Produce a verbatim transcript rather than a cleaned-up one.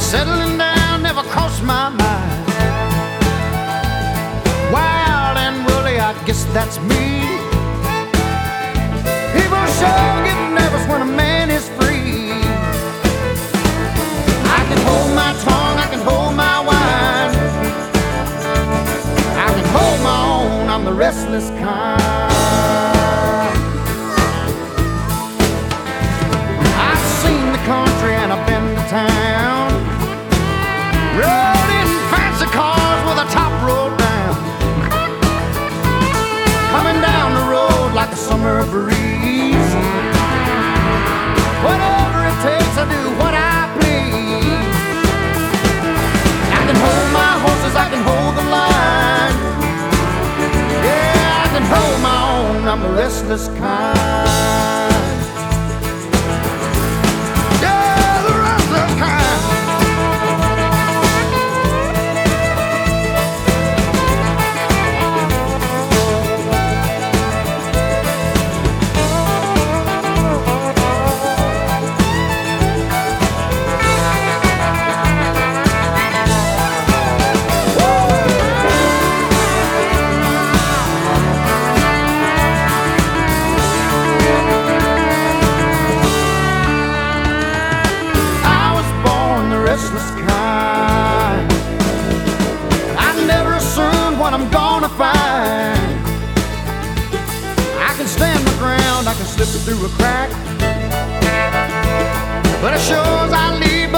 Settling down never crossed my mind. Wild and woolly, I guess that's me. People sure get nervous when a man is free. I can hold my tongue, I can hold my wine, I can hold my own, I'm the restless kind. I've seen the country and I've been to town, rode in fancy cars with the top rolled down, coming down the road like a summer breeze. Whatever it takes, I do what I please. I can hold my horses, I can hold the line, yeah, I can hold my own, I'm the restless kind. Yeah, the restless kind. Restless kind. I never assume what I'm gonna find. I can stand my ground, I can slip it through a crack, but as sure as I leave